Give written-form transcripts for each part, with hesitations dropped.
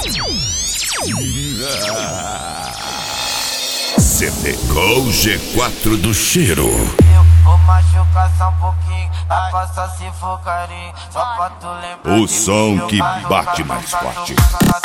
Você pegou o G4 do cheiro. Vou machucar só um pouquinho, vai passar se for carinho, só pra tu lembrar. O som que bate mais forte.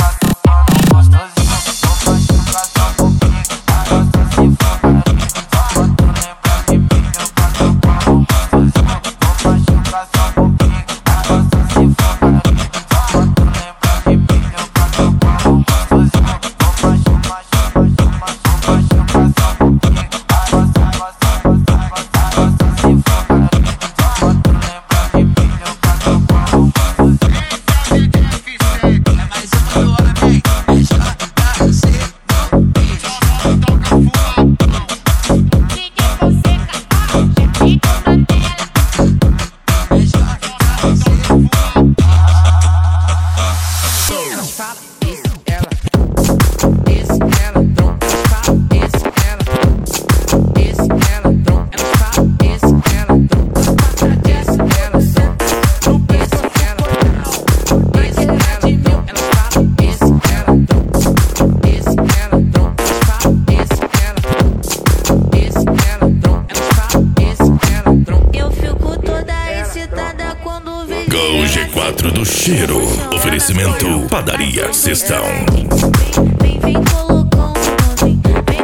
Gol G4 do cheiro. Oferecimento Padaria Cestão. Vem colocando, vem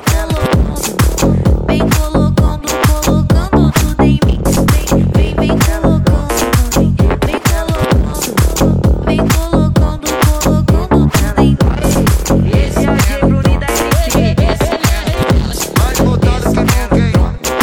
colocando tudo em mim. Vem colocando, vem colocando tudo em mim. Esse é o G Bruni da MT. Mais voltado que ninguém.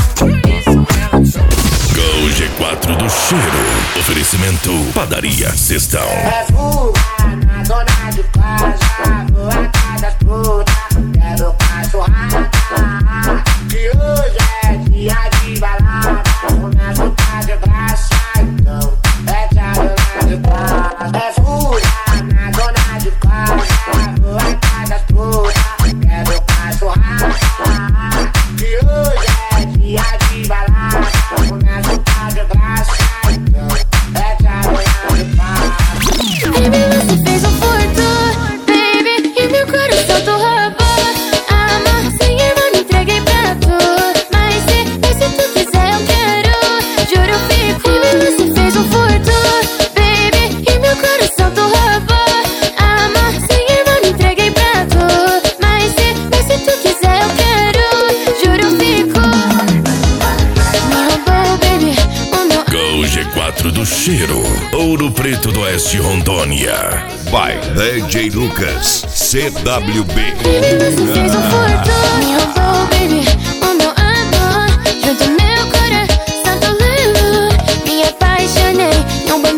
Gol G4 do cheiro. Oferecimento Padaria Cestão. É fuga na zona de casa, vou atrás das putas, quero cachorrada. Que hoje é dia de balada, começa tá de graça, então é tia de casa. É fuga na zona de casa, vou atrás das putas, quero cachorrada. Que hoje é dia de balada, começa tá de graça, então é tia de casa. Baby, você fez um furto, baby, e meu coração tu roubou. Amor, sem irmão, me entreguei pra tu. Mas se tu quiser eu quero, juro eu fico. Baby, você fez um furto, baby, e meu coração tu roubou. Amor, sem irmão, me entreguei pra tu. Mas se tu quiser eu quero, juro eu fico. Me roubou, baby, o meu Gol G4 do cheiro. Ouro Preto do Oeste Rondônia. By DJ Lucas CWB. Baby, você fez um furto, me roubou, baby, o meu amor. Junto meu coração tu levou. Me apaixonei em um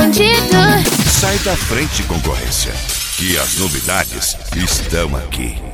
bandido. Sai da frente, concorrência, que as novidades estão aqui.